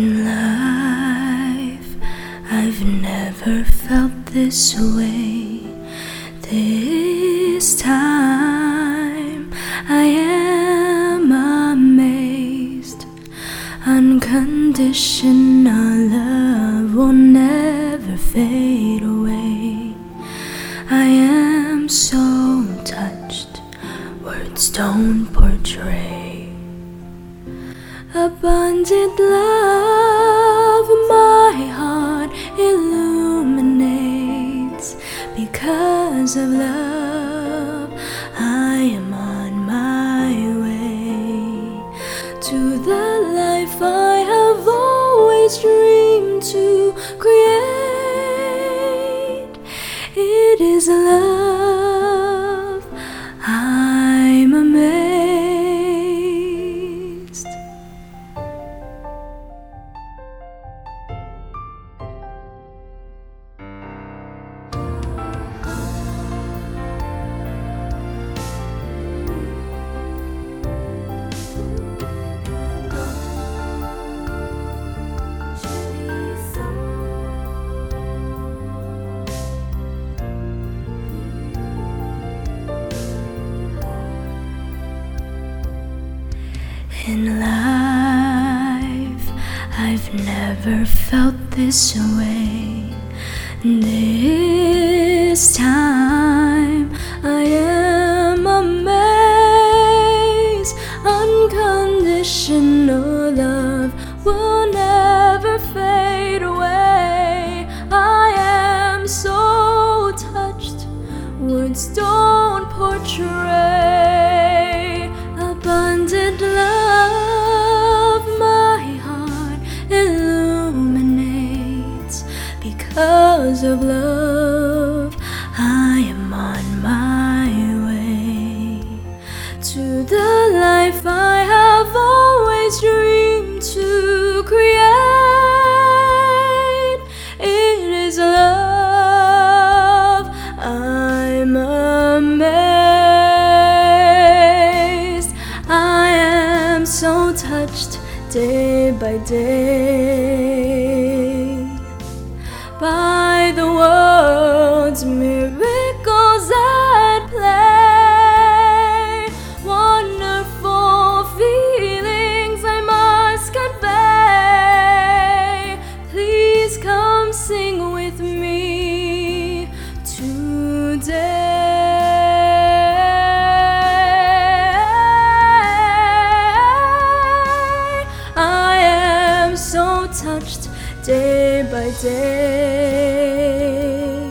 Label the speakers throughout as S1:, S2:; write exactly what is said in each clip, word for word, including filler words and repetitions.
S1: In life, I've never felt this way. This time, I am amazed. Unconditional love will never fade away. I am so touched, words don't portray. Abundant love, my heart illuminates. Because of love, I am on my way to the life I have always dreamed to create. It is love, I'm amazed. In life, I've never felt this way. This time, I am amazed. Unconditional love will never fade away. I am so touched, words don't portray. Abundant love, my heart illuminates. Because of love, I am on my way to the life I have always dreamed to create. It is love, I'm amazed. I am so touched day by day by the world's miracles at play. Wonderful feelings I must convey. Please come sing with me today. I am so touched day by day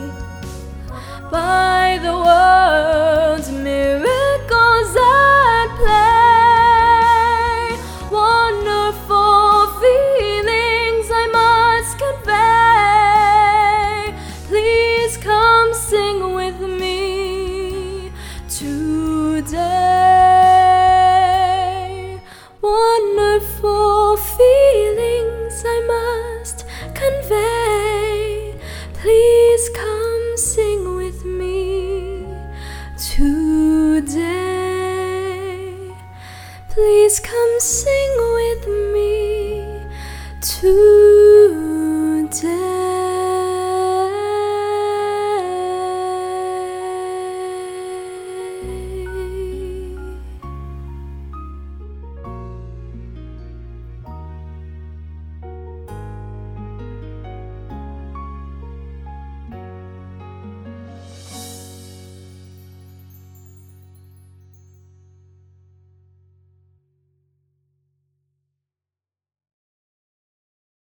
S1: by the world's miracles at play. Wonderful feelings I must convey. Please come sing with me today. Wonderful feelings I must convey. Please come sing with me today. Please come sing with me today.